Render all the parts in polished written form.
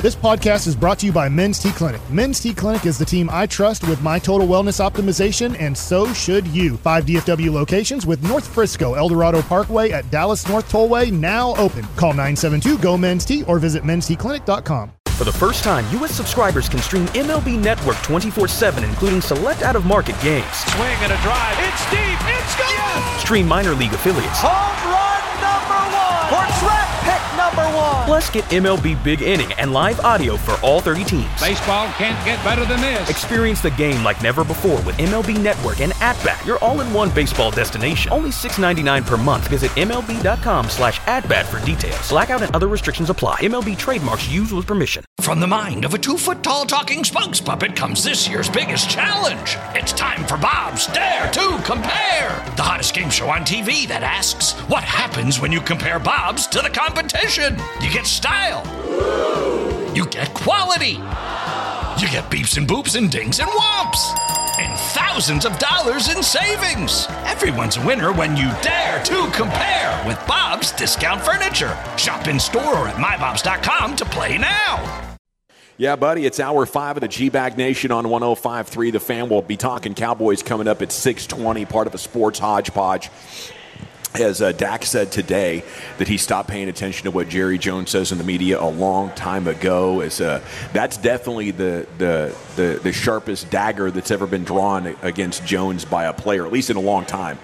This podcast is brought to you by Men's T Clinic. Men's T Clinic is the team I trust with my total wellness optimization, and so should you. 5 DFW locations with North Frisco, Eldorado Parkway at Dallas North Tollway now open. Call 972-GO-MEN'S-T or visit mensteclinic.com. For the first time, U.S. subscribers can stream MLB Network 24/7, including select out-of-market games. Swing and a drive. It's deep. It's gone. Yes! Stream minor league affiliates. Home run number 1. Or draft pick number 1. Plus, get MLB Big Inning and live audio for all 30 teams. Baseball can't get better than this. Experience the game like never before with MLB Network and At-Bat, your all-in-one baseball destination. Only $6.99 per month. Visit MLB.com/at-bat for details. Blackout and other restrictions apply. MLB trademarks used with permission. From the mind of a 2-foot-tall talking spokes puppet comes this year's biggest challenge. It's time for Bob's Dare to Compare, the hottest game show on TV that asks, what happens when you compare Bob's to the competition? You get style. You get quality. You get beeps and boops and dings and whomps. And thousands of dollars in savings. Everyone's a winner when you dare to compare with Bob's Discount Furniture. Shop in store or at mybobs.com to play now. Yeah, buddy, it's Hour 5 of the G-Bag Nation on 105.3. The Fan will be talking Cowboys coming up at 6:20, part of a sports hodgepodge. As Dak said today that he stopped paying attention to what Jerry Jones says in the media a long time ago. That's definitely the sharpest dagger that's ever been drawn against Jones by a player, at least in a long time,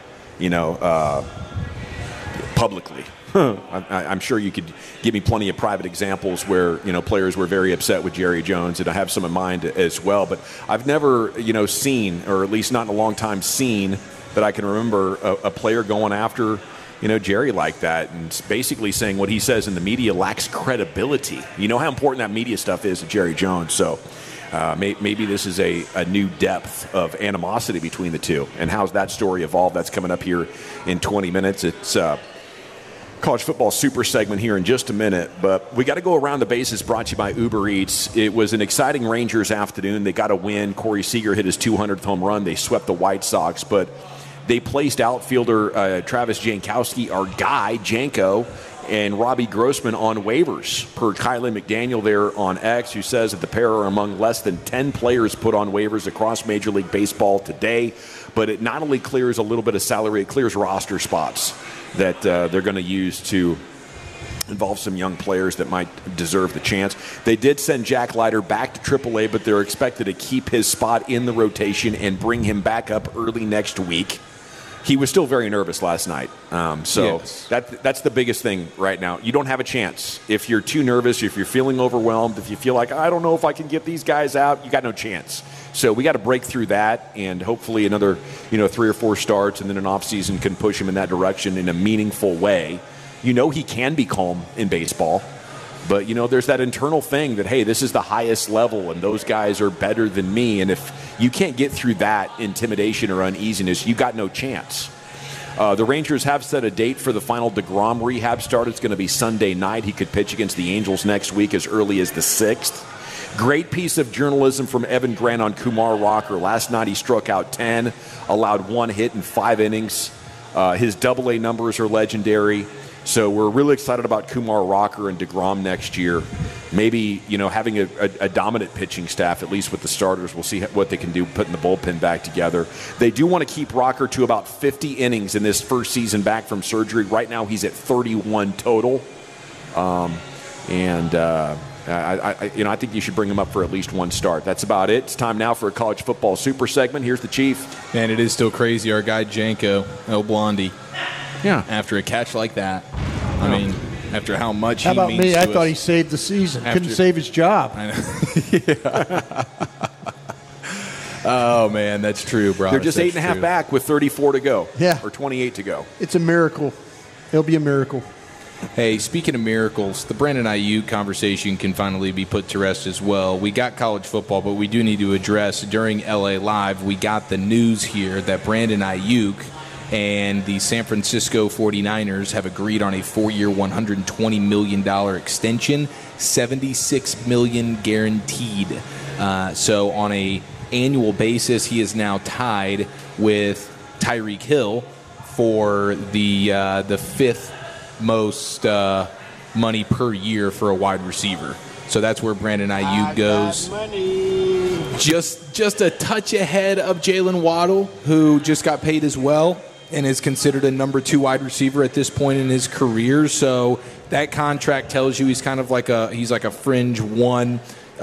publicly. I'm sure you could give me plenty of private examples where, players were very upset with Jerry Jones, and I have some in mind as well. But I've never, seen, or at least not in a long time seen, that I can remember a player going after, Jerry like that and basically saying what he says in the media lacks credibility. You know how important that media stuff is to Jerry Jones. So maybe this is a new depth of animosity between the two. And how's that story evolved? That's coming up here in 20 minutes. It's College Football Super segment here in just a minute, but we got to go around the bases, brought to you by Uber Eats. It was an exciting Rangers afternoon. They got a win. Corey Seager hit his 200th home run. They swept the White Sox, but they placed outfielder Travis Jankowski, our guy, Janko, and Robbie Grossman on waivers, per Kylie McDaniel there on X, who says that the pair are among less than 10 players put on waivers across Major League Baseball today. But it not only clears a little bit of salary, it clears roster spots that they're going to use to involve some young players that might deserve the chance. They did send Jack Leiter back to AAA, but they're expected to keep his spot in the rotation and bring him back up early next week. He was still very nervous last night. Yes. That's the biggest thing right now. You don't have a chance. If you're too nervous, if you're feeling overwhelmed, if you feel like, I don't know if I can get these guys out, you got no chance. So we got to break through that, and hopefully another 3 or 4 starts and then an offseason can push him in that direction in a meaningful way. He can be calm in baseball, but, there's that internal thing that, hey, this is the highest level and those guys are better than me. And if you can't get through that intimidation or uneasiness, you got no chance. The Rangers have set a date for the final DeGrom rehab start. It's going to be Sunday night. He could pitch against the Angels next week as early as the 6th. Great piece of journalism from Evan Grant on Kumar Rocker. Last night he struck out 10, allowed 1 hit in 5 innings. His AA numbers are legendary. So we're really excited about Kumar Rocker and DeGrom next year. Maybe, having a dominant pitching staff, at least with the starters. We'll see what they can do putting the bullpen back together. They do want to keep Rocker to about 50 innings in this first season back from surgery. Right now he's at 31 total. I think you should bring him up for at least 1 start. That's about it. It's time now for a College Football Super segment. Here's the Chief. Man, it is still crazy. Our guy Janko, El Blondie. Yeah. After a catch like that. I mean, after how much how he about means me? to I us. thought he saved the season. Couldn't save his job. I know. Oh, man, that's true, bro. They're just 8.5 back with 34 to go. Yeah. Or 28 to go. It's a miracle. It'll be a miracle. Hey, speaking of miracles, the Brandon Ayuk conversation can finally be put to rest as well. We got college football, but we do need to address, during LA Live, we got the news here that Brandon Ayuk and the San Francisco 49ers have agreed on a 4-year, $120 million extension, $76 million guaranteed. So on a annual basis, he is now tied with Tyreek Hill for the 5th most money per year for a wide receiver. So that's where Brandon Ayuk goes. Just a touch ahead of Jalen Waddle, who just got paid as well and is considered a number 2 wide receiver at this point in his career. So that contract tells you he's kind of like a fringe 1,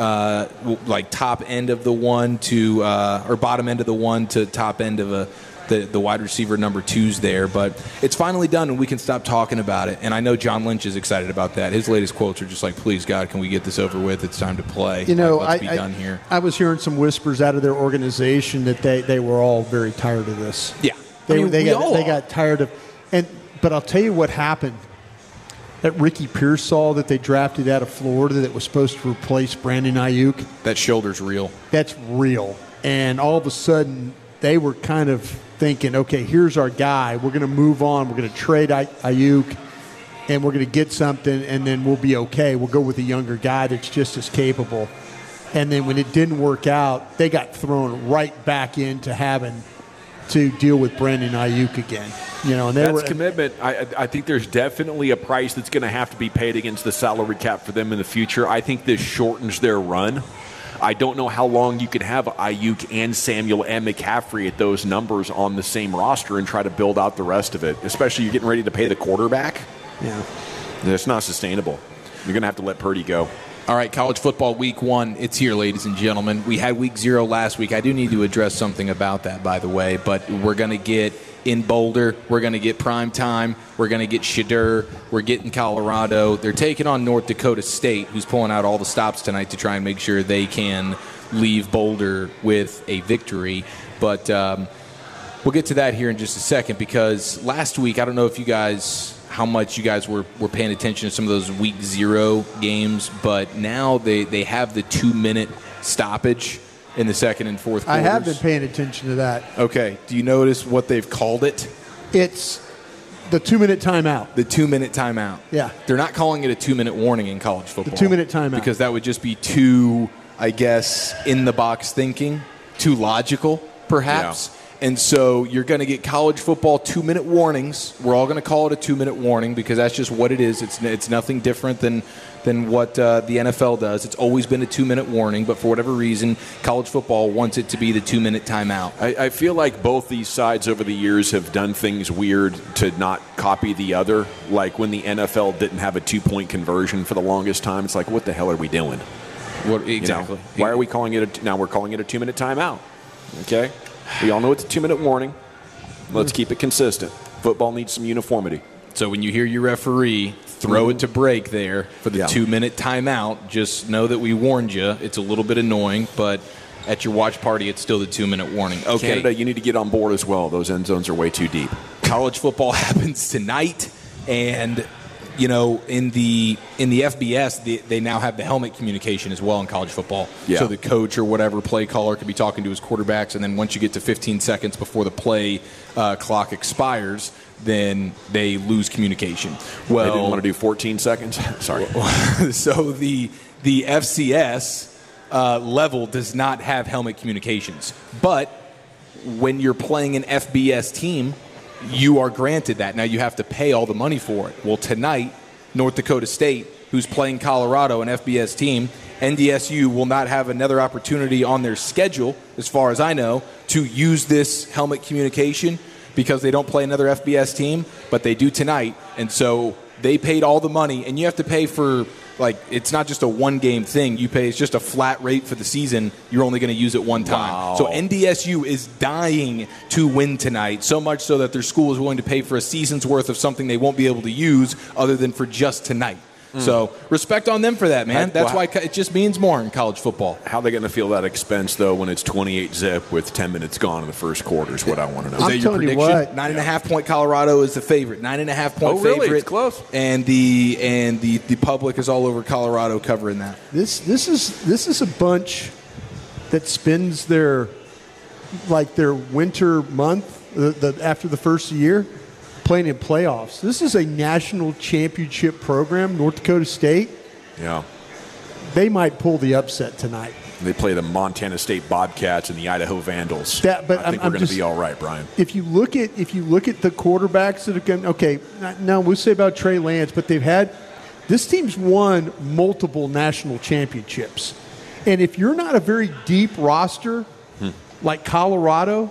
like top end of the 1 to or bottom end of the 1 to top end of the wide receiver number 2's there. But it's finally done, and we can stop talking about it. And I know John Lynch is excited about that. His latest quotes are just like, please, God, can we get this over with? It's time to play. Let's be done here. I was hearing some whispers out of their organization that they were all very tired of this. Yeah. They got tired of – but I'll tell you what happened. That Ricky Pearsall that they drafted out of Florida that was supposed to replace Brandon Ayuk. That shoulder's real. That's real. And all of a sudden they were kind of thinking, okay, here's our guy. We're going to move on. We're going to trade Ayuk, and we're going to get something, and then we'll be okay. We'll go with a younger guy that's just as capable. And then when it didn't work out, they got thrown right back into having to deal with Brandon Ayuk again. And that's commitment. I think there's definitely a price that's going to have to be paid against the salary cap for them in the future. I think this shortens their run. I don't know how long you could have Ayuk and Samuel and McCaffrey at those numbers on the same roster and try to build out the rest of it, especially you're getting ready to pay the quarterback. Yeah. It's not sustainable. You're going to have to let Purdy go. All right, college football week 1, it's here, ladies and gentlemen. We had week 0 last week. I do need to address something about that, by the way, but we're going to get in Boulder. We're going to get prime time. We're going to get Shadur. We're getting Colorado. They're taking on North Dakota State, who's pulling out all the stops tonight to try and make sure they can leave Boulder with a victory. But we'll get to that here in just a second, because last week, I don't know if how much you guys were paying attention to some of those week 0 games, but now they have the 2-minute stoppage in the second and fourth quarters. I have been paying attention to that. Okay. Do you notice what they've called it? It's the 2-minute timeout. The 2-minute timeout. Yeah. They're not calling it a 2-minute warning in college football. The 2-minute timeout. Because that would just be too, I guess, in-the-box thinking, too logical, perhaps. Yeah. And so you're going to get college football 2-minute warnings. We're all going to call it a 2-minute warning because that's just what it is. It's nothing different than what the NFL does. It's always been a 2-minute warning, but for whatever reason, college football wants it to be the 2-minute timeout. I feel like both these sides over the years have done things weird to not copy the other. Like when the NFL didn't have a 2-point conversion for the longest time, it's like, what the hell are we doing? What exactly? Why are we calling it now we're calling it a 2-minute timeout? Okay? We all know it's a 2-minute warning. Let's keep it consistent. Football needs some uniformity. So when you hear your referee throw it to break there for the 2-minute timeout, just know that we warned you. It's a little bit annoying, but at your watch party, it's still the 2-minute warning. Okay. Canada, you need to get on board as well. Those end zones are way too deep. College football happens tonight, and in the FBS, they now have the helmet communication as well in college football. Yeah. So the coach or whatever play caller could be talking to his quarterbacks, and then once you get to 15 seconds before the play clock expires, then they lose communication. Well, they didn't want to do 14 seconds? Sorry. So the FCS level does not have helmet communications. But when you're playing an FBS team, you are granted that. Now you have to pay all the money for it. Well, tonight, North Dakota State, who's playing Colorado, an FBS team, NDSU will not have another opportunity on their schedule, as far as I know, to use this helmet communication because they don't play another FBS team, but they do tonight. And so they paid all the money, and you have to pay for, it's not just a one-game thing. You pay, it's just a flat rate for the season. You're only going to use it one time. Wow. So NDSU is dying to win tonight, so much so that their school is willing to pay for a season's worth of something they won't be able to use other than for just tonight. So respect on them for that, man. That's why it just means more in college football. How are they going to feel that expense, though, when it's 28-zip with 10 minutes gone in the first quarter is what I want to know. Is that your prediction? 9.5-point Colorado is the favorite. 9.5-point really? favorite. It's close. And the public is all over Colorado covering that. This is a bunch that spends their winter month after the first year playing in playoffs. This is a national championship program, North Dakota State. Yeah. They might pull the upset tonight. They play the Montana State Bobcats and the Idaho Vandals. But I think we're going to be all right, Brian. If you look at the quarterbacks that have gone, okay, now we'll say about Trey Lance, but they've had This team's won multiple national championships. And if you're not a very deep roster like Colorado,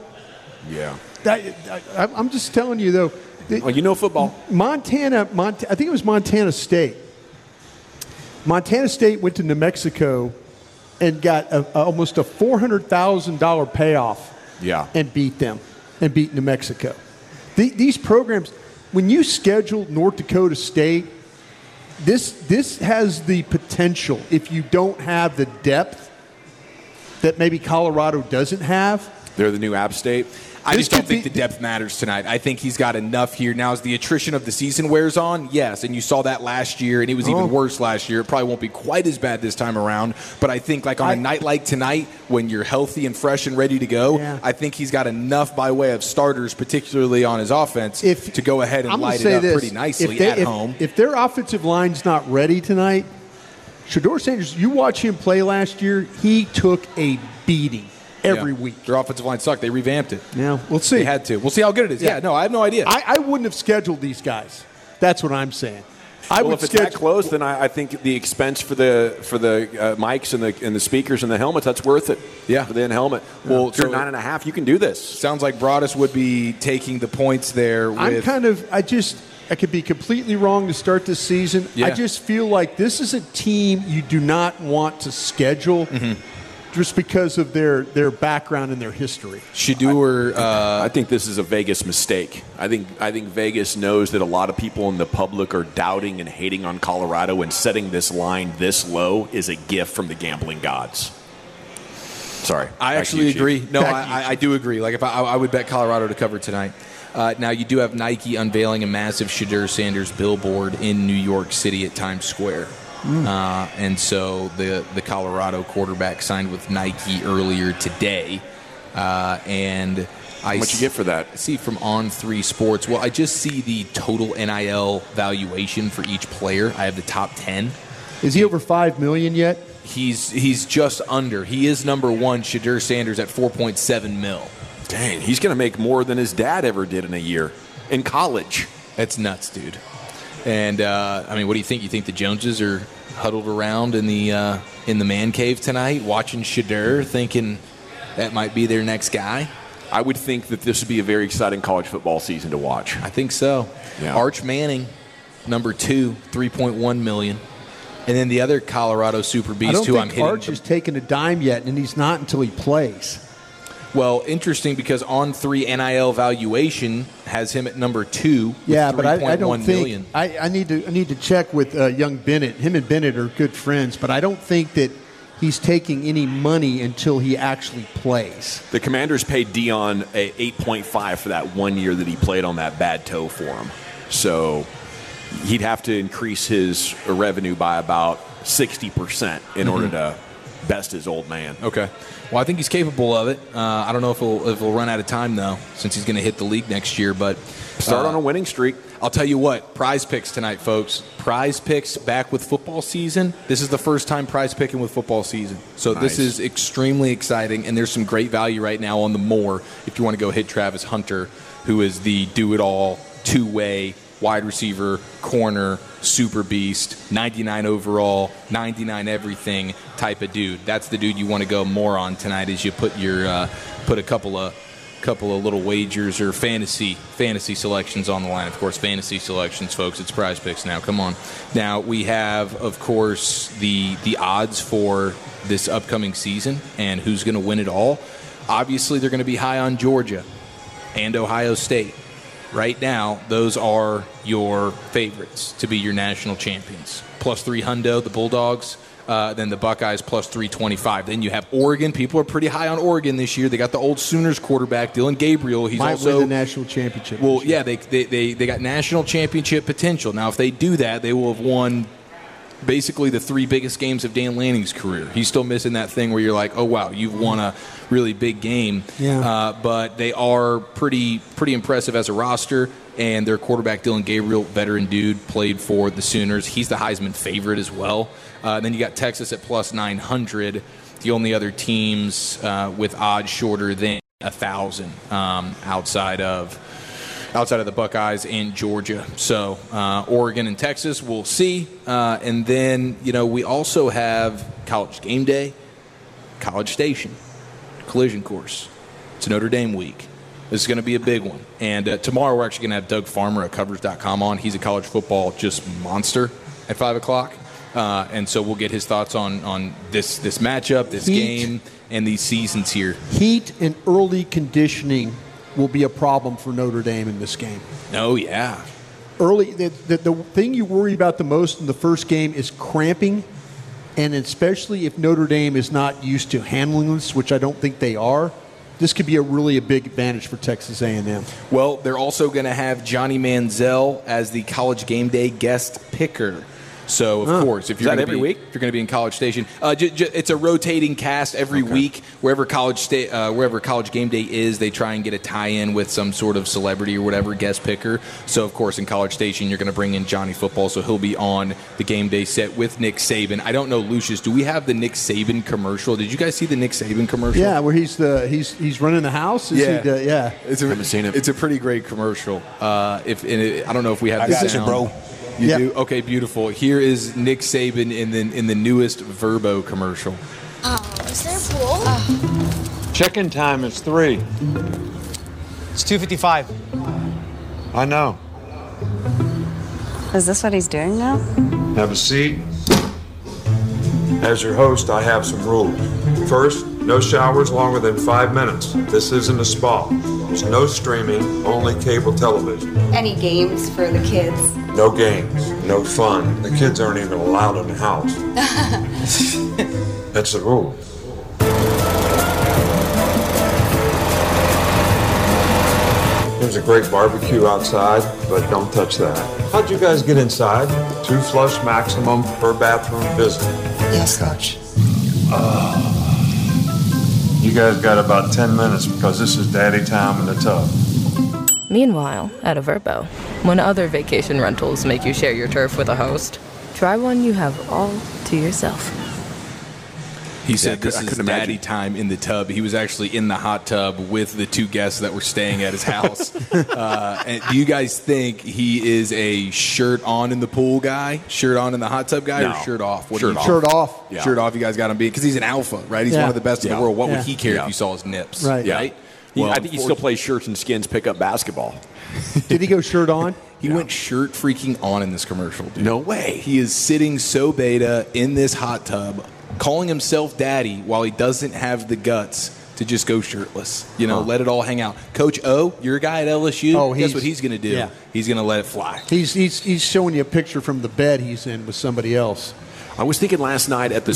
I'm just telling you, though. Well, you know football. Montana, I think it was Montana State. Montana State went to New Mexico and got almost a $400,000 payoff and beat them and beat New Mexico. These programs, when you schedule North Dakota State, this has the potential, if you don't have the depth that maybe Colorado doesn't have. They're the new App State. I just don't think the depth matters tonight. I think he's got enough here. Now, as the attrition of the season wears on, yes, and you saw that last year, and it was even worse last year. It probably won't be quite as bad this time around, but I think like on a night like tonight, when you're healthy and fresh and ready to go, I think he's got enough by way of starters, particularly on his offense, to go ahead and light it up pretty nicely at home. If their offensive line's not ready tonight, Shedeur Sanders, you watch him play last year, he took a beating. Every week. Their offensive line sucked. They revamped it. Yeah, we'll see. They had to. We'll see how good it is. Yeah, no, I have no idea. I wouldn't have scheduled these guys. That's what I'm saying. If it's that close, then I think the expense for the mics and the speakers and the helmets, that's worth it. Yeah, for the helmet. Well, if you're 9.5, you can do this. Sounds like Broadus would be taking the points there. I could be completely wrong to start this season. Yeah. I just feel like this is a team you do not want to schedule. Just because of their background and their history. I think this is a Vegas mistake. I think Vegas knows that a lot of people in the public are doubting and hating on Colorado, and setting this line this low is a gift from the gambling gods. Sorry. I actually agree. No, I do agree. Like, if I would bet Colorado to cover tonight. Now, you do have Nike unveiling a massive Shedeur Sanders billboard in New York City at Times Square. And so the Colorado quarterback signed with Nike earlier today. And how much you get for that? I see from On3 Sports. Well, I just see the total NIL valuation for each player. I have the top 10. Is he over $5 million yet? He's just under. He is number one, Shedeur Sanders, at $4.7 mil. Dang, he's going to make more than his dad ever did in a year in college. That's nuts, dude. And what do you think? You think the Joneses are huddled around in the man cave tonight, watching Shedeur, thinking that might be their next guy? I would think that this would be a very exciting college football season to watch. I think so. Yeah. Arch Manning, number 2, $3.1 million. And then the other Colorado Super Beast, who I'm hitting. Arch has taken a dime yet, and he's not until he plays. Well, interesting, because On3 NIL valuation has him at number 2 with $3.1 million. I need to check with young Bennett. Him and Bennett are good friends, but I don't think that he's taking any money until he actually plays. The Commanders paid Dion a $8.5 for that 1 year that he played on that bad toe for him. So he'd have to increase his revenue by about 60% in order to best his old man. Okay. Well, I think he's capable of it. I don't know if he'll run out of time, though, since he's going to hit the league next year. But start on a winning streak. I'll tell you what, Prize Picks tonight, folks. Prize Picks back with football season. This is the first time Prize Picking with football season. So This is extremely exciting, and there's some great value right now on the more if you want to go hit Travis Hunter, who is the do-it-all, two-way wide receiver, corner, super beast, 99 overall, 99 everything type of dude. That's the dude you want to go more on tonight as you put your put a couple of little wagers or fantasy selections on the line. Of course, fantasy selections, folks. It's Prize Picks now. Come on. Now we have, of course, the odds for this upcoming season and who's going to win it all. Obviously, they're going to be high on Georgia and Ohio State. Right now, those are your favorites to be your national champions. Plus 300, the Bulldogs. Then the Buckeyes plus 325. Then you have Oregon. People are pretty high on Oregon this year. They got the old Sooners quarterback, Dylan Gabriel. He's might also win the national championship. Well, yeah, they got national championship potential. Now, if they do that, they will have won basically the 3 biggest games of Dan Lanning's career. He's still missing that thing where you're like, oh, wow, you've won a really big game. Yeah. But they are pretty impressive as a roster, and their quarterback, Dylan Gabriel, veteran dude, played for the Sooners. He's the Heisman favorite as well. Then you got Texas at plus 900. The only other teams with odds shorter than 1,000 outside of outside of the Buckeyes and Georgia. So Oregon and Texas, we'll see. And then, we also have College Game Day, College Station, Collision Course. It's Notre Dame week. This is going to be a big one. And tomorrow we're actually going to have Doug Farmer at Covers.com on. He's a college football just monster at 5 o'clock. And so we'll get his thoughts on this matchup, this game, and these seasons here. Heat and early conditioning will be a problem for Notre Dame in this game. Oh, yeah. Early, the thing you worry about the most in the first game is cramping, and especially if Notre Dame is not used to handling this, which I don't think they are. This could be a big advantage for Texas A&M. Well, they're also going to have Johnny Manziel as the College Game Day guest picker. So, of course, if you're going to be in College Station, it's a rotating cast every week. Wherever College Game Day is, they try and get a tie-in with some sort of celebrity or whatever guest picker. So, of course, in College Station, you're going to bring in Johnny Football, so he'll be on the Game Day set with Nick Saban. I don't know, Lucius, do we have the Nick Saban commercial? Did you guys see the Nick Saban commercial? Yeah, where he's running the house. I haven't seen it. It's a pretty great commercial. I don't know if we have the sound. It, bro. You do? Okay, beautiful. Here is Nick Saban in the newest Verbo commercial. Is there a pool? Check-in time is 3. It's 2:55. I know. Is this what he's doing now? Have a seat. As your host, I have some rules. First, no showers longer than 5 minutes. This isn't a spa. There's no streaming, only cable television. Any games for the kids? No games, no fun. The kids aren't even allowed in the house. That's the rule. There's a great barbecue outside, but don't touch that. How'd you guys get inside? 2 flush maximum per bathroom visit. Yes, Coach. You guys got about 10 minutes because this is daddy time in the tub. Meanwhile, at a Verbo, when other vacation rentals make you share your turf with a host, try one you have all to yourself. He said this is daddy time in the tub. He was actually in the hot tub with the 2 guests that were staying at his house. And do you guys think he is a shirt on in the pool guy, shirt on in the hot tub guy, or shirt off? Shirt off. Yeah. Shirt off, you guys got him beat. Because he's an alpha, right? He's one of the best in the world. What would he care if you saw his nips? Right. Right? Well, I think he still plays shirts and skins pickup basketball. Did he go shirt on? He went shirt freaking on in this commercial, dude. No way. He is sitting so beta in this hot tub, calling himself daddy while he doesn't have the guts to just go shirtless. Let it all hang out. Coach O, your guy at LSU, guess what he's going to do? Yeah. He's going to let it fly. He's showing you a picture from the bed he's in with somebody else. I was thinking last night at the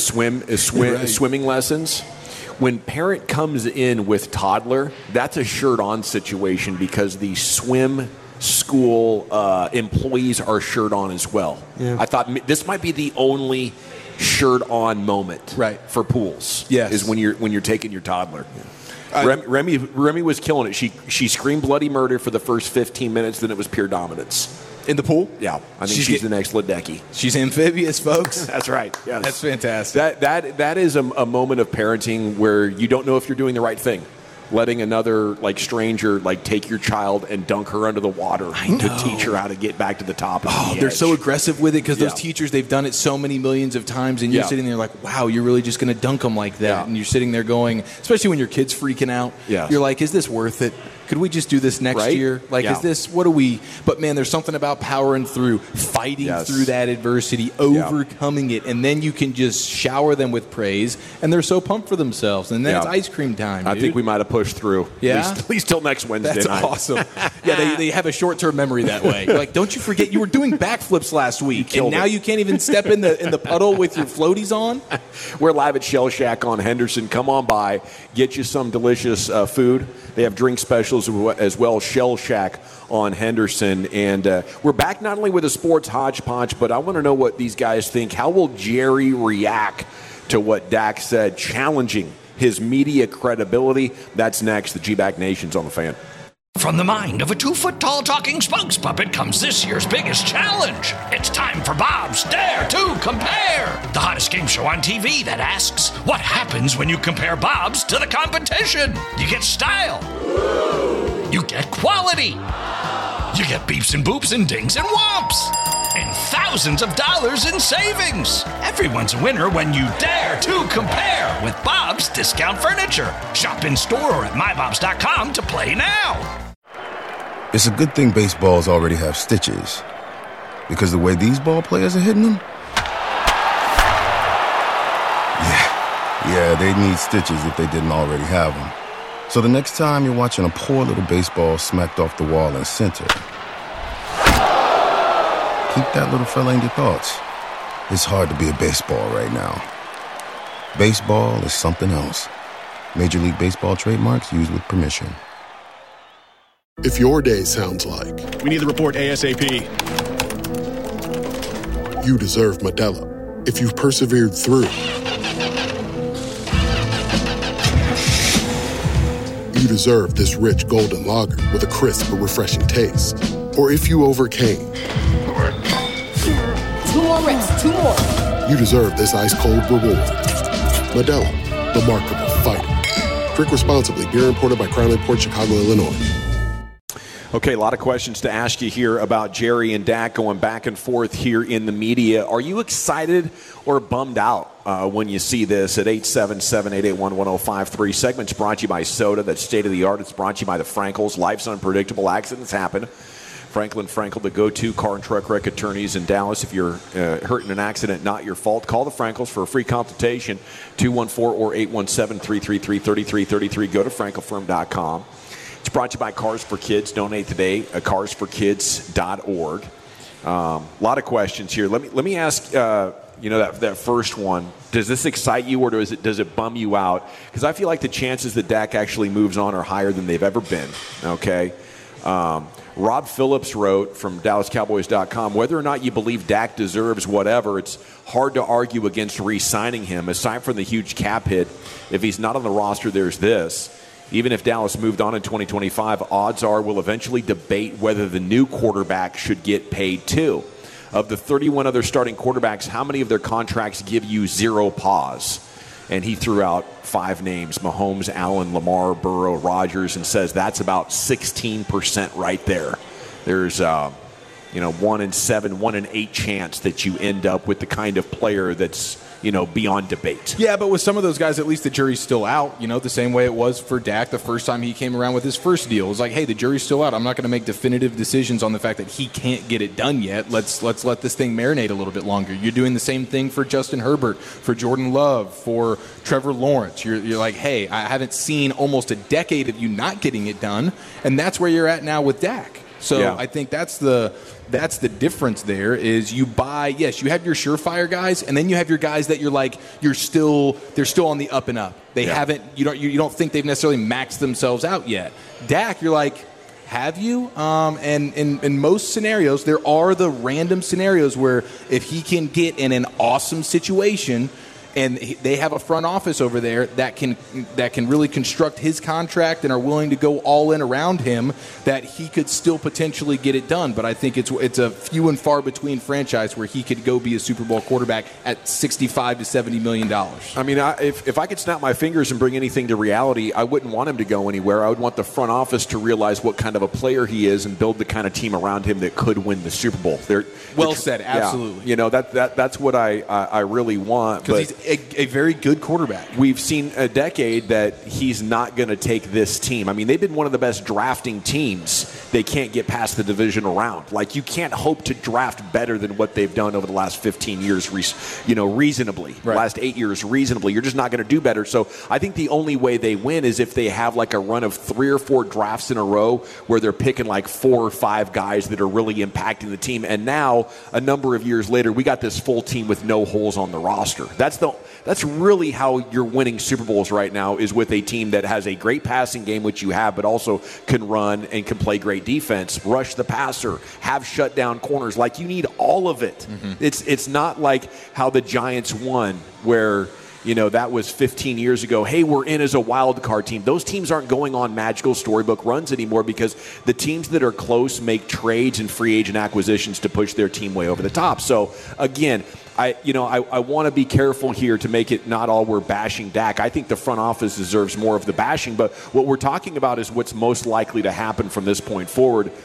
swimming lessons, when parent comes in with toddler, that's a shirt-on situation because the swim school employees are shirt-on as well. Yeah. I thought this might be the only shirt-on moment for pools. Yes. Is when you're taking your toddler. Yeah. Remy was killing it. She screamed bloody murder for the first 15 minutes, then it was pure dominance. In the pool? Yeah. I think she's the next Ledecky. She's amphibious, folks. That's right. Yes. That's fantastic. That is a moment of parenting where you don't know if you're doing the right thing. Letting another stranger take your child and dunk her under the water to teach her how to get back to the top. They're so aggressive with it because those teachers, they've done it so many millions of times, and you're sitting there like, wow, you're really just going to dunk them like that? Yeah. And you're sitting there going, especially when your kid's freaking out, you're like, is this worth it? Could we just do this next year? Is this, what do we, but man, there's something about powering through, fighting through that adversity, overcoming it, and then you can just shower them with praise, and they're so pumped for themselves, and then it's ice cream time, dude. I think we might have pushed through. Yeah? At least till next Wednesday night. That's awesome. They have a short-term memory that way. You're like, don't you forget, you were doing backflips last week, and now you can't even step in the puddle with your floaties on? We're live at Shell Shack on Henderson. Come on by, get you some delicious food. They have drink specials as well, Shell Shack on Henderson. And we're back not only with a sports hodgepodge, but I want to know what these guys think. How will Jerry react to what Dak said, challenging his media credibility? That's next. The G-Back Nation's on the Fan. From the mind of a 2-foot-tall talking spokes puppet comes this year's biggest challenge. It's time for Bob's Dare to Compare, the hottest game show on TV that asks, what happens when you compare Bob's to the competition? You get style. You get quality. You get beeps and boops and dings and whomps. And thousands of dollars in savings. Everyone's a winner when you dare to compare with Bob's Discount Furniture. Shop in store or at mybobs.com to play now. It's a good thing baseballs already have stitches. Because the way these ball players are hitting them? Yeah, they'd need stitches if they didn't already have them. So the next time you're watching a poor little baseball smacked off the wall in center, keep that little fella in your thoughts. It's hard to be a baseball right now. Baseball is something else. Major League Baseball trademarks used with permission. If your day sounds like... We need the report ASAP. You deserve Modelo. If you've persevered through... You deserve this rich golden lager with a crisp but refreshing taste. Or if you overcame... 2 more reps, 2 more. You deserve this ice-cold reward. Modelo, the Remarkable Fighter. Drink responsibly. Beer imported by Crown Imports, Chicago, Illinois. Okay, a lot of questions to ask you here about Jerry and Dak going back and forth here in the media. Are you excited or bummed out when you see this at 877-881-1053? Segment's brought to you by Soda. That's state-of-the-art. It's brought to you by the Frankels. Life's unpredictable. Accidents happen. Franklin Frankel, the go-to car and truck wreck attorneys in Dallas. If you're hurt in an accident, not your fault, call the Frankels for a free consultation, 214 or 817-333-3333. Go to frankelfirm.com. It's brought to you by Cars for Kids. Donate today at carsforkids.org. A lot of questions here. Let me ask that first one. Does this excite you or does it bum you out? Because I feel like the chances that Dak actually moves on are higher than they've ever been. Okay. Rob Phillips wrote from DallasCowboys.com, whether or not you believe Dak deserves whatever, it's hard to argue against re-signing him. Aside from the huge cap hit, if he's not on the roster, there's this. Even if Dallas moved on in 2025, odds are we'll eventually debate whether the new quarterback should get paid too. Of the 31 other starting quarterbacks, how many of their contracts give you zero pause? And he threw out 5 names: Mahomes, Allen, Lamar, Burrow, Rodgers, and says that's about 16% right there. There's 1 in 7, 1 in 8 chance that you end up with the kind of player that's beyond debate. Yeah, but with some of those guys, at least the jury's still out, the same way it was for Dak the first time he came around with his first deal. It was like, hey, the jury's still out. I'm not going to make definitive decisions on the fact that he can't get it done yet. Let's let this thing marinate a little bit longer. You're doing the same thing for Justin Herbert, for Jordan Love, for Trevor Lawrence. You're like, hey, I haven't seen almost a decade of you not getting it done, and that's where you're at now with Dak. So yeah. I think that's the difference there is you have your surefire guys, and then you have your guys that you're like, they're still on the up and up. They haven't, you don't think they've necessarily maxed themselves out yet. Dak, you're like, have you? And in most scenarios, there are the random scenarios where if he can get in an awesome situation, and they have a front office over there that can really construct his contract and are willing to go all in around him, that he could still potentially get it done. But I think it's a few and far between franchise where he could go be a Super Bowl quarterback at $65 to $70 million. I mean, if I could snap my fingers and bring anything to reality, I wouldn't want him to go anywhere. I would want the front office to realize what kind of a player he is and build the kind of team around him that could win the Super Bowl. Well said, absolutely. Yeah, that's what I really want. Because he's a very good quarterback. We've seen a decade that he's not going to take this team. I mean, they've been one of the best drafting teams. They can't get past the divisional round. Like, you can't hope to draft better than what they've done over the last 15 years, reasonably. Right. Last 8 years, reasonably. You're just not going to do better. So I think the only way they win is if they have like a run of 3 or 4 drafts in a row where they're picking like 4 or 5 guys that are really impacting the team. And now, a number of years later, we got this full team with no holes on the roster. That's really how you're winning Super Bowls right now, is with a team that has a great passing game, which you have, but also can run and can play great defense, rush the passer, have shutdown corners. Like, you need all of it. Mm-hmm. It's not like how the Giants won, where that was 15 years ago. Hey, we're in as a wild card team. Those teams aren't going on magical storybook runs anymore because the teams that are close make trades and free agent acquisitions to push their team way over the top. So, again, I want to be careful here to make it not all we're bashing Dak. I think the front office deserves more of the bashing, but what we're talking about is what's most likely to happen from this point forward.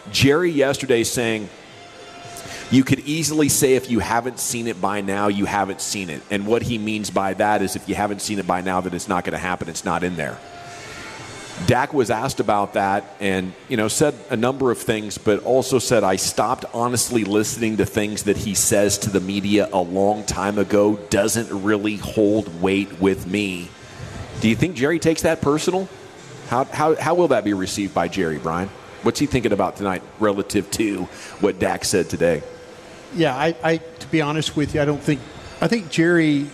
Jerry yesterday saying, you could easily say if you haven't seen it by now, you haven't seen it. And what he means by that is if you haven't seen it by now, then it's not going to happen. It's not in there. Dak was asked about that and, said a number of things, but also said, I stopped honestly listening to things that he says to the media a long time ago. Doesn't really hold weight with me. Do you think Jerry takes that personal? How will that be received by Jerry, Brian? What's he thinking about tonight relative to what Dak said today? Yeah, I to be honest with you, I think Jerry's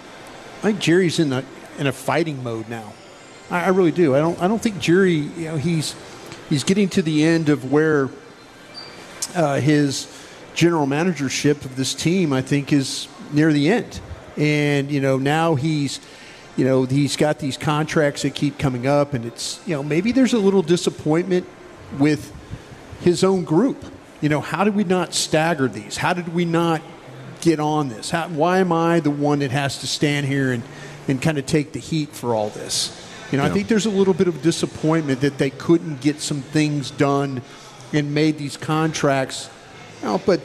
in a fighting mode now. I really do. I don't think Jerry, he's getting to the end of where his general managership of this team, I think, is near the end. And, now he's got these contracts that keep coming up, and it's, maybe there's a little disappointment with his own group. How did we not stagger these? How did we not get on this? Why am I the one that has to stand here and kind of take the heat for all this? I think there's a little bit of disappointment that they couldn't get some things done and made these contracts. But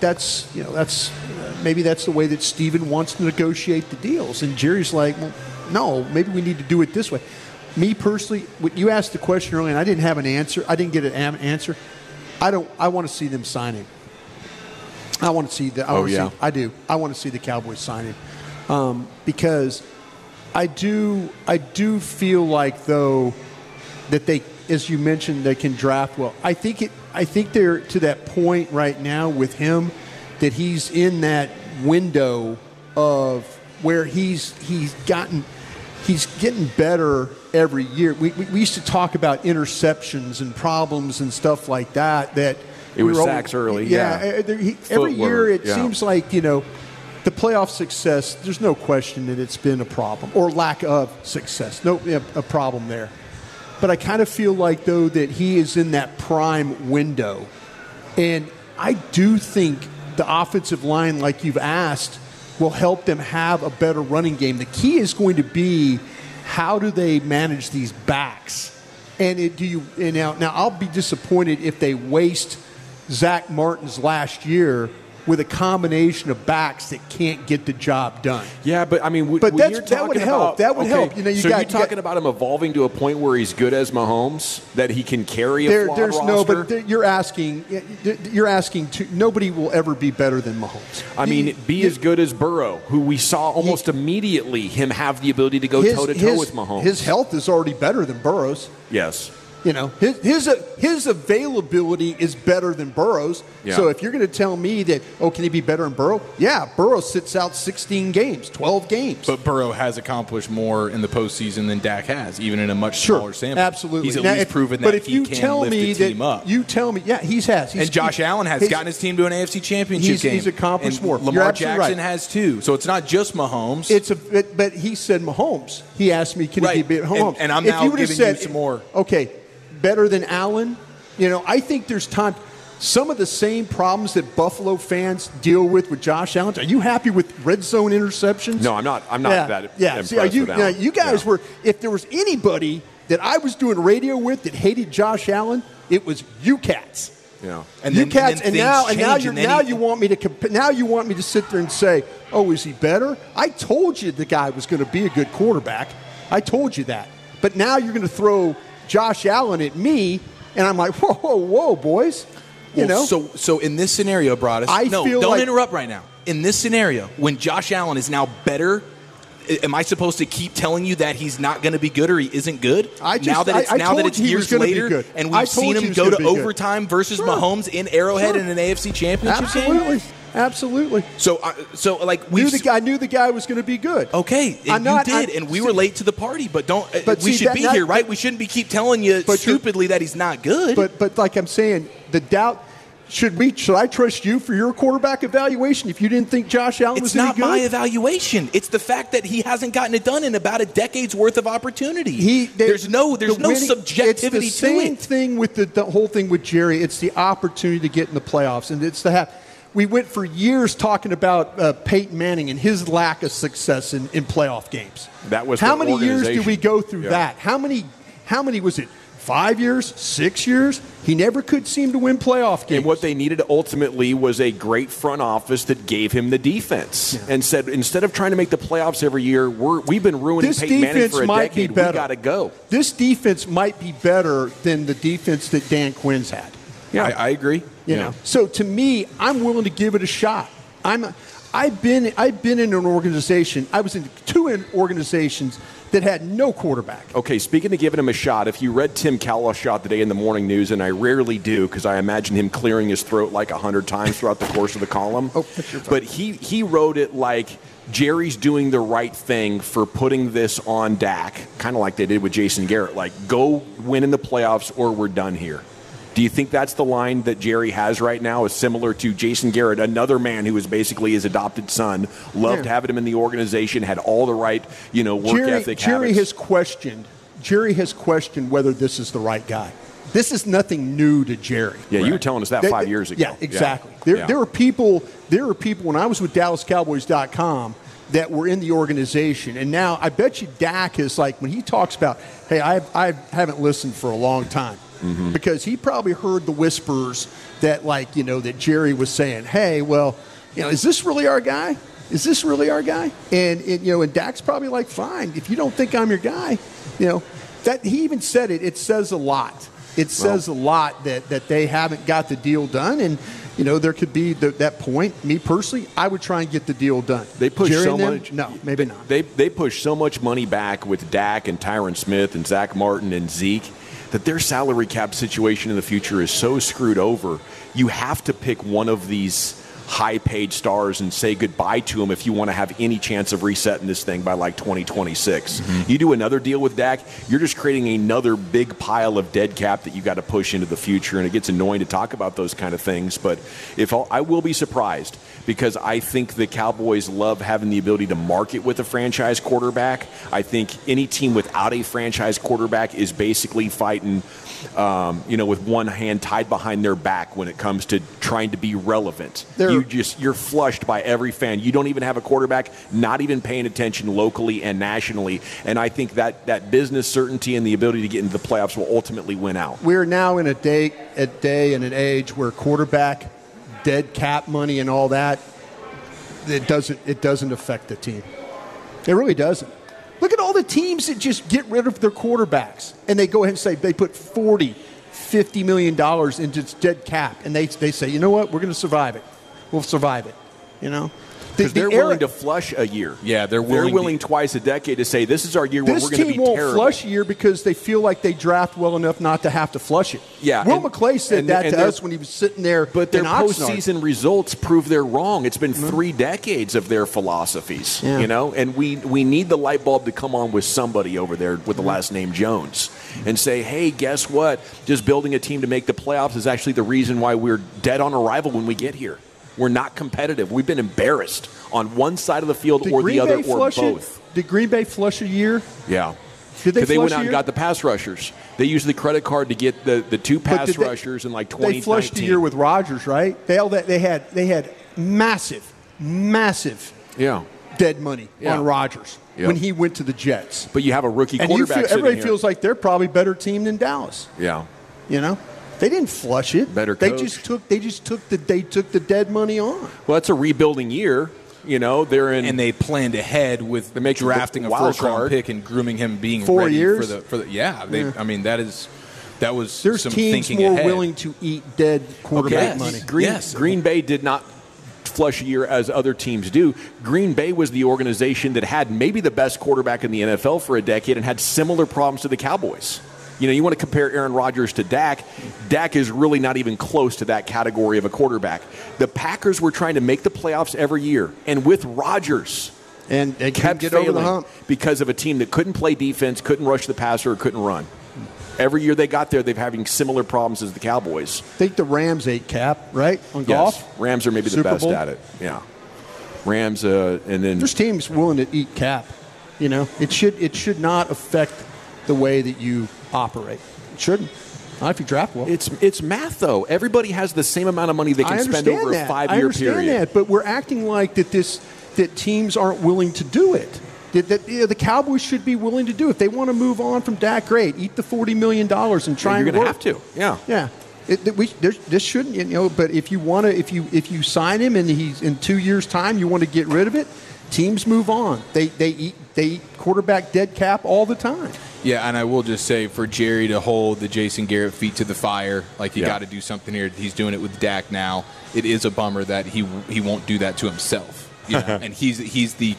maybe that's the way that Steven wants to negotiate the deals. And Jerry's like, well, no, maybe we need to do it this way. Me personally, you asked the question earlier, and I didn't have an answer. I didn't get an answer. I want to see them sign him. I want to see that. I do. I want to see the Cowboys sign him because I do feel like, though, that they, as you mentioned, they can draft well. I think they're to that point right now with him that he's in that window of where he's getting better every year. We used to talk about interceptions and problems and stuff like that. That it was sacks early. Yeah. Every year it seems like, the playoff success, there's no question that it's been a problem, or lack of success. A problem there. But I kind of feel like, though, that he is in that prime window. And I do think the offensive line, like you've asked, will help them have a better running game. The key is going to be, how do they manage these backs? And now I'll be disappointed if they waste Zach Martin's last year with a combination of backs that can't get the job done. Yeah, but I mean, that would help. That would help. You're talking about him evolving to a point where he's good as Mahomes, that he can carry a flawed roster? No, but you're asking. Nobody will ever be better than Mahomes. I mean, be as good as Burrow, who we saw almost immediately him have the ability to go toe-to-toe with Mahomes. His health is already better than Burrow's. Yes. His availability is better than Burrow's. Yeah. So if you're going to tell me that, can he be better than Burrow? Yeah, Burrow sits out 16 games, 12 games. But Burrow has accomplished more in the postseason than Dak has, even in a much smaller sample. Absolutely. He's at least proven that he can lift the team up. You tell me, he has. And Josh Allen has gotten his team to an AFC Championship game. He's accomplished more. Lamar Jackson has too. So it's not just Mahomes. But he said Mahomes. He asked me, can he be Mahomes? And I'm now giving you some more. Okay. Better than Allen, I think there's time. Some of the same problems that Buffalo fans deal with Josh Allen. Are you happy with red zone interceptions? No, I'm not. I'm not that impressed with Allen. You guys were. If there was anybody that I was doing radio with that hated Josh Allen, it was you cats. Yeah. And now you want me to sit there and say, is he better? I told you the guy was going to be a good quarterback. I told you that. But now you're going to throw Josh Allen at me, and I'm like, whoa, boys. So in this scenario, Broadus, don't interrupt right now. In this scenario, when Josh Allen is now better, am I supposed to keep telling you that he's not going to be good or he isn't good? Now that it's years later and we've seen him go to overtime versus Mahomes in Arrowhead in an AFC Championship game? Absolutely. I knew the guy was going to be good. Okay, and we were late to the party. But we should be here, right? We shouldn't keep telling you stupidly that he's not good. But like I'm saying, the doubt. Should I trust you for your quarterback evaluation if you didn't think Josh Allen was any good? It's not my evaluation. It's the fact that he hasn't gotten it done in about a decade's worth of opportunity. There's no subjectivity to it. It's the same thing with the whole thing with Jerry. It's the opportunity to get in the playoffs, and it's to have. We went for years talking about Peyton Manning and his lack of success in playoff games. That was how many years did we go through that? How many was it? 5 years, 6 years. He never could seem to win playoff games. And what they needed ultimately was a great front office that gave him the defense and said, instead of trying to make the playoffs every year, we've been ruining Peyton Manning for a decade. We got to go. This defense might be better than the defense that Dan Quinn's had. Yeah, I agree. You know, so to me, I'm willing to give it a shot. I've been in an organization. I was in 2 organizations that had no quarterback. Okay, speaking of giving him a shot, if you read Tim Cowell's shot today in the morning news, and I rarely do because I imagine him clearing his throat like 100 times throughout the course of the column. But he wrote it like Jerry's doing the right thing for putting this on Dak, kind of like they did with Jason Garrett, like go win in the playoffs or we're done here. Do you think that's the line that Jerry has right now is similar to Jason Garrett, another man who was basically his adopted son, loved having him in the organization, had all the right, work ethic habits? Jerry has questioned whether this is the right guy. This is nothing new to Jerry. Yeah, you were telling us that 5 years ago. Yeah, exactly. There were people when I was with DallasCowboys.com that were in the organization, and now I bet you Dak is like, when he talks about, hey, I haven't listened for a long time. Mm-hmm. Because he probably heard the whispers that, that Jerry was saying, hey, well, is this really our guy? Is this really our guy? And Dak's probably like, fine, if you don't think I'm your guy, that he even said it. It says a lot. It says a lot that they haven't got the deal done. And, there could be that point. Me personally, I would try and get the deal done. They push so much. No, maybe not. They push so much money back with Dak and Tyron Smith and Zach Martin and Zeke that their salary cap situation in the future is so screwed over. You have to pick one of these high-paid stars and say goodbye to him if you want to have any chance of resetting this thing by 2026. Mm-hmm. You do another deal with Dak, you're just creating another big pile of dead cap that you got to push into the future, and it gets annoying to talk about those kind of things. But I will be surprised, because I think the Cowboys love having the ability to market with a franchise quarterback. I think any team without a franchise quarterback is basically fighting with one hand tied behind their back when it comes to trying to be relevant. You're flushed by every fan. You don't even have a quarterback, not even paying attention locally and nationally. And I think that business certainty and the ability to get into the playoffs will ultimately win out. We're now in a day and an age where quarterback, dead cap money and all that, it doesn't affect the team. It really doesn't. Look at all the teams that just get rid of their quarterbacks, and they go ahead and say they put $40-50 million into dead cap, and they say, you know what, we're going to survive it. We'll survive it. Because they're willing to flush a year. Yeah, they're willing twice a decade to say, this is our year where we're going to be terrible. This team won't flush a year because they feel like they draft well enough not to have to flush it. Yeah, Will McClay said that to us when he was sitting there. But their postseason results prove they're wrong. It's been 3 decades of their philosophies, and we need the light bulb to come on with somebody over there with the last name Jones and say, hey, guess what? Just building a team to make the playoffs is actually the reason why we're dead on arrival when we get here. We're not competitive. We've been embarrassed on one side of the field or the other or both. Did Green Bay flush a year? Yeah. Did they went out and got the pass rushers. They used the credit card to get the 2 pass rushers in 2019. They flushed a year with Rodgers, right? They had massive dead money on Rodgers when he went to the Jets. But you have a rookie quarterback. Everybody feels like they're probably a better team than Dallas. Yeah. They didn't flush it. Better coach. They took the dead money on. Well, it's a rebuilding year. They're in, and they planned ahead with drafting a first-round pick and grooming him being 4 ready years for the. Yeah, I mean that was there's some teams thinking more ahead. willing to eat dead quarterback money. Green Bay did not flush a year as other teams do. Green Bay was the organization that had maybe the best quarterback in the NFL for a decade and had similar problems to the Cowboys. You want to compare Aaron Rodgers to Dak. Dak is really not even close to that category of a quarterback. The Packers were trying to make the playoffs every year, and with Rodgers, and they kept get failing over the hump because of a team that couldn't play defense, couldn't rush the passer, or couldn't run. Every year they got there, they're having similar problems as the Cowboys. I think the Rams ate cap, right, on golf? Rams are maybe the best at it. Yeah. Rams, and then there's teams willing to eat cap. It should not affect the way that you operate. It shouldn't. Not if you draft well. It's math, though. Everybody has the same amount of money they can spend over a 5-year period. I understand that, but we're acting like that teams aren't willing to do it. the Cowboys should be willing to do. If they want to move on from Dak, great. Eat the $40 million and try and work. You're going to have to. Yeah. Yeah. This shouldn't, but if you want to, if you sign him and he's in 2 years' time, you want to get rid of it. Teams move on. They eat quarterback dead cap all the time. Yeah, and I will just say for Jerry to hold the Jason Garrett feet to the fire, like you got to do something here. He's doing it with Dak now. It is a bummer that he won't do that to himself. You know? And he's the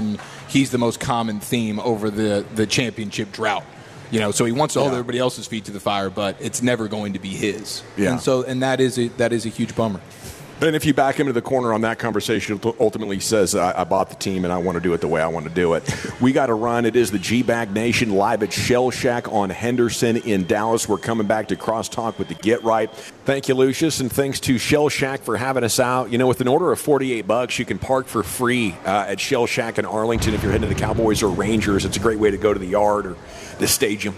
most common theme over the championship drought. You know, so he wants to hold everybody else's feet to the fire, but it's never going to be his. Yeah. And that is a huge bummer. And if you back him to the corner on that conversation, ultimately says, I bought the team and I want to do it the way I want to do it. We got to run. It is the G-Bag Nation live at Shell Shack on Henderson in Dallas. We're coming back to Crosstalk with the Get Right. Thank you, Lucius, and thanks to Shell Shack for having us out. You know, with an order of $48, you can park for free at Shell Shack in Arlington if you're heading to the Cowboys or Rangers. It's a great way to go to the yard or the stadium.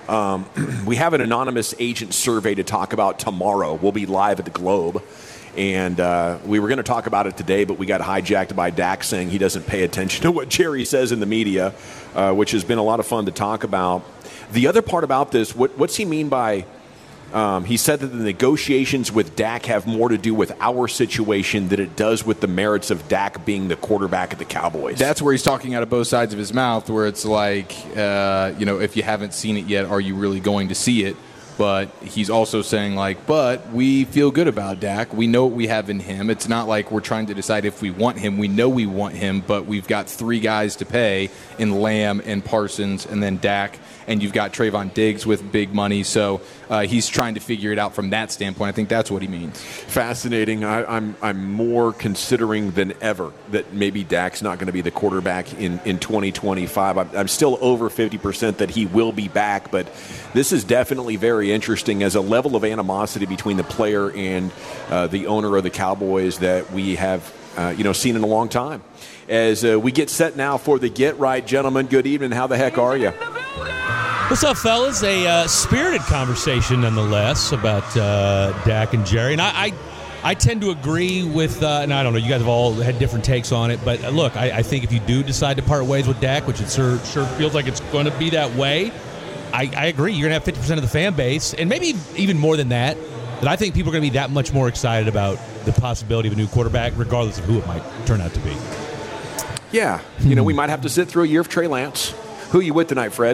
We have an anonymous agent survey to talk about tomorrow. We'll be live at the Globe. And we were going to talk about it today, but we got hijacked by Dak saying he doesn't pay attention to what Jerry says in the media, which has been a lot of fun to talk about. The other part about this, what's he mean by he said that the negotiations with Dak have more to do with our situation than it does with the merits of Dak being the quarterback of the Cowboys. That's where he's talking out of both sides of his mouth, where it's like, if you haven't seen it yet, are you really going to see it? But he's also saying, but we feel good about Dak. We know what we have in him. It's not like we're trying to decide if we want him. We know we want him, but we've got three guys to pay in Lamb and Parsons and then Dak. And you've got Trayvon Diggs with big money. So he's trying to figure it out from that standpoint. I think that's what he means. Fascinating. I'm more considering than ever that maybe Dak's not going to be the quarterback in 2025. I'm still over 50% that he will be back, but this is definitely very interesting as a level of animosity between the player and the owner of the Cowboys that we have seen in a long time. As we get set now for the Get Right, gentlemen, good evening. How the heck are you? What's up, fellas? A spirited conversation, nonetheless, about Dak and Jerry. And I tend to agree with, and I don't know, you guys have all had different takes on it, but look, I think if you do decide to part ways with Dak, which it sure feels like it's going to be that way, I agree. You're going to have 50% of the fan base, and maybe even more than that, that I think people are going to be that much more excited about the possibility of a new quarterback, regardless of who it might turn out to be. Yeah. We might have to sit through a year of Trey Lance. Who are you with tonight, Fred?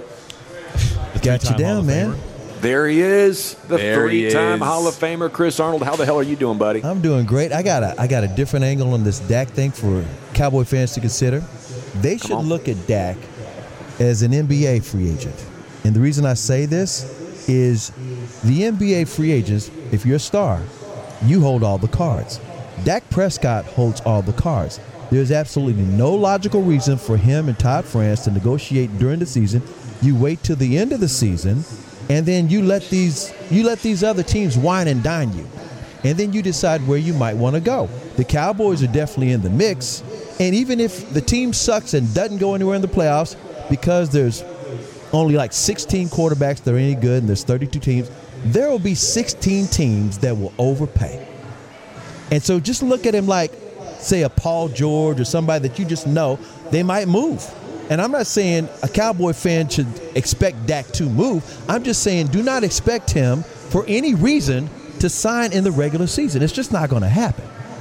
Got you down, man. There he is, the three-time Hall of Famer, Chris Arnold. How the hell are you doing, buddy? I'm doing great. I got a different angle on this Dak thing for Cowboy fans to consider. They should look at Dak as an NBA free agent. And the reason I say this is the NBA free agents, if you're a star, you hold all the cards. Dak Prescott holds all the cards. There's absolutely no logical reason for him and Todd France to negotiate during the season. You wait till the end of the season, and then you let these other teams wine and dine you. And then you decide where you might want to go. The Cowboys are definitely in the mix, and even if the team sucks and doesn't go anywhere in the playoffs, because there's only 16 quarterbacks that are any good and there's 32 teams, there will be 16 teams that will overpay. And so just look at him like, say, a Paul George or somebody that you just know, they might move. And I'm not saying a Cowboy fan should expect Dak to move. I'm just saying do not expect him for any reason to sign in the regular season. It's just not going to happen.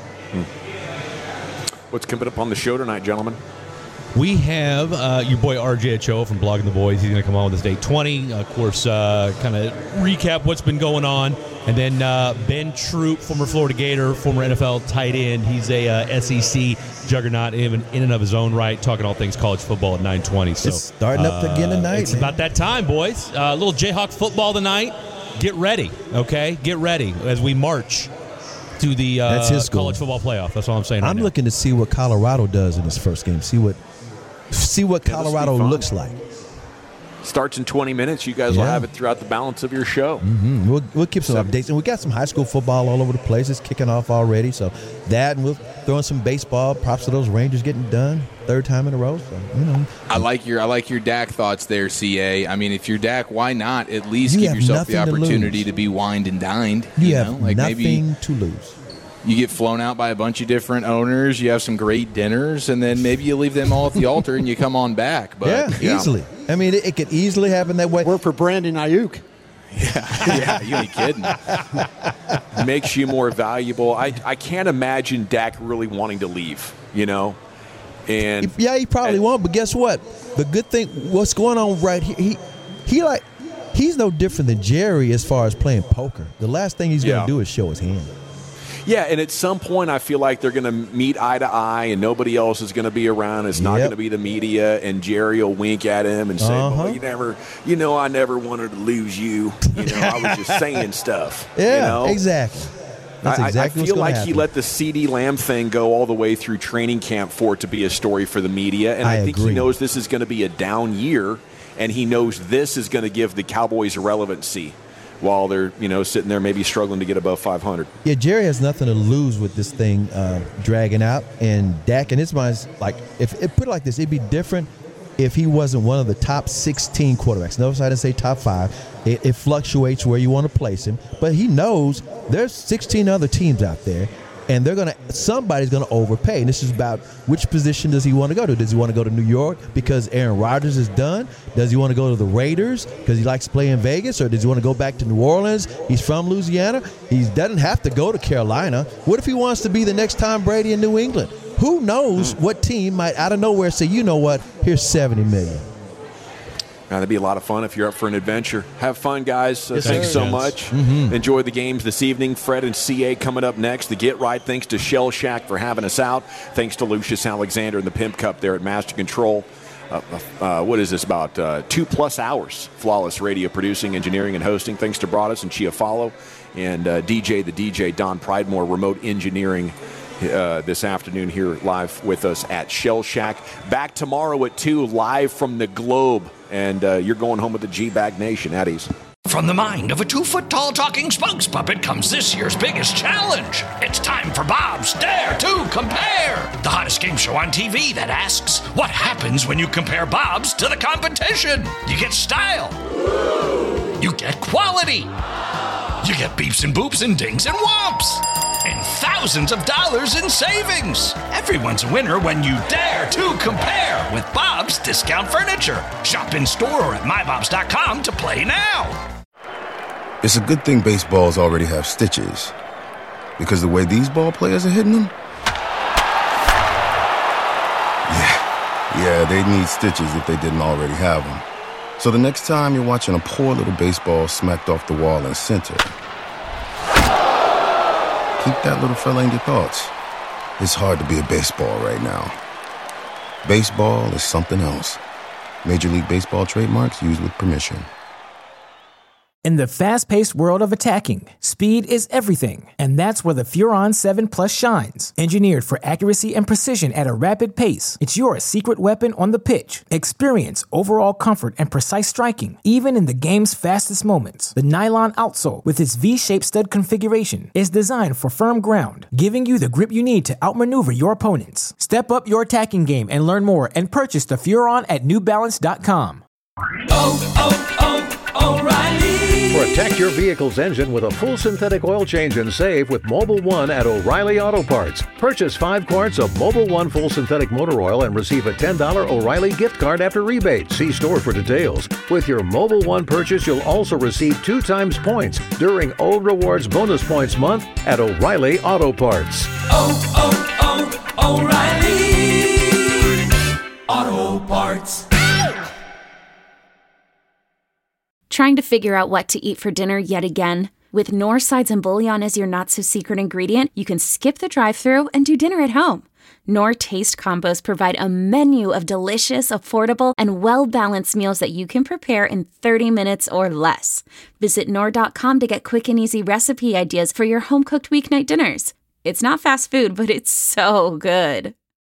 What's coming up on the show tonight, gentlemen? We have your boy RJ Ochoa from Blogging the Boys. He's going to come on with us day 20. Of course, kind of recap what's been going on. And then Ben Troop, former Florida Gator, former NFL tight end. He's a SEC juggernaut in and of his own right, talking all things college football at 9:20. So it's starting up again tonight. It's about that time, boys. A little Jayhawk football tonight. Get ready, okay? Get ready as we march to the college football playoff. That's all I'm saying. I'm looking to see what Colorado does in this first game. See what Colorado looks like. Starts in 20 minutes. You guys will have it throughout the balance of your show. Mm-hmm. We'll keep some updates. And we got some high school football all over the place. It's kicking off already. So that, and we'll throw in some baseball. Props to those Rangers getting done. Third time in a row. So, I like your Dak thoughts there, CA. I mean, if you're Dak, why not at least give yourself the opportunity to be wined and dined? You have nothing to lose. You get flown out by a bunch of different owners. You have some great dinners, and then maybe you leave them all at the altar and you come on back. But easily. I mean, it could easily happen that way. Work for Brandon Ayuk. Yeah, you ain't kidding. Makes you more valuable. I can't imagine Dak really wanting to leave, And he probably won't. But guess what? The good thing, what's going on right here, he's no different than Jerry as far as playing poker. The last thing he's going to do is show his hand. Yeah, and at some point I feel like they're going to meet eye to eye and nobody else is going to be around. It's not going to be the media, and Jerry will wink at him and say, well, I never wanted to lose you. I was just saying stuff. Yeah, exactly. That's exactly I feel like he let the CeeDee Lamb thing go all the way through training camp for it to be a story for the media, and I think he knows this is going to be a down year, and he knows this is going to give the Cowboys relevancy while they're, sitting there maybe struggling to get above 500. Yeah, Jerry has nothing to lose with this thing dragging out. And Dak, in his mind, like, if it put it like this, it'd be different if he wasn't one of the top 16 quarterbacks. Notice I didn't say top 5. It fluctuates where you want to place him. But he knows there's 16 other teams out there, and somebody's going to overpay. And this is about which position does he want to go to. Does he want to go to New York because Aaron Rodgers is done? Does he want to go to the Raiders because he likes to play in Vegas? Or does he want to go back to New Orleans? He's from Louisiana. He doesn't have to go to Carolina. What if he wants to be the next Tom Brady in New England? Who knows what team might out of nowhere say, you know what, here's $70 million. That'd be a lot of fun if you're up for an adventure. Have fun, guys. Thanks so much. Mm-hmm. Enjoy the games this evening. Fred and CA coming up next. The Get Right. Thanks to Shell Shack for having us out. Thanks to Lucius Alexander and the Pimp Cup there at Master Control. What is this, about 2+ hours? Flawless radio producing, engineering, and hosting. Thanks to Broadus and Chiafalo and DJ Don Pridemore, remote engineering this afternoon here live with us at Shell Shack. Back tomorrow at 2, live from the Globe. And you're going home with the G-Bag Nation at ease. From the mind of a 2-foot-tall talking spokes puppet comes this year's biggest challenge. It's time for Bob's Dare to Compare, the hottest game show on TV that asks, what happens when you compare Bob's to the competition? You get style. You get quality. You get beeps and boops and dings and whomps. And thousands of dollars in savings. Everyone's a winner when you dare to compare with Bob's Discount Furniture. Shop in store or at mybobs.com to play now. It's a good thing baseballs already have stitches, because the way these ball players are hitting them, yeah, they need stitches if they didn't already have them. So the next time you're watching a poor little baseball smacked off the wall in center, keep that little fella in your thoughts. It's hard to be a baseball right now. Baseball is something else. Major League Baseball trademarks used with permission. In the fast-paced world of attacking, speed is everything, and that's where the Furon 7 Plus shines. Engineered for accuracy and precision at a rapid pace, it's your secret weapon on the pitch. Experience overall comfort and precise striking, even in the game's fastest moments. The nylon outsole, with its V-shaped stud configuration, is designed for firm ground, giving you the grip you need to outmaneuver your opponents. Step up your attacking game and learn more, and purchase the Furon at newbalance.com. O'Reilly. Protect your vehicle's engine with a full synthetic oil change and save with Mobil 1 at O'Reilly Auto Parts. Purchase 5 quarts of Mobil 1 full synthetic motor oil and receive a $10 O'Reilly gift card after rebate. See store for details. With your Mobil 1 purchase, you'll also receive 2 times points during O Rewards Bonus Points Month at O'Reilly Auto Parts. O'Reilly Auto Parts. Trying to figure out what to eat for dinner yet again? With Knorr sides and bouillon as your not-so-secret ingredient, you can skip the drive-thru and do dinner at home. Knorr Taste Combos provide a menu of delicious, affordable, and well-balanced meals that you can prepare in 30 minutes or less. Visit Knorr.com to get quick and easy recipe ideas for your home-cooked weeknight dinners. It's not fast food, but it's so good.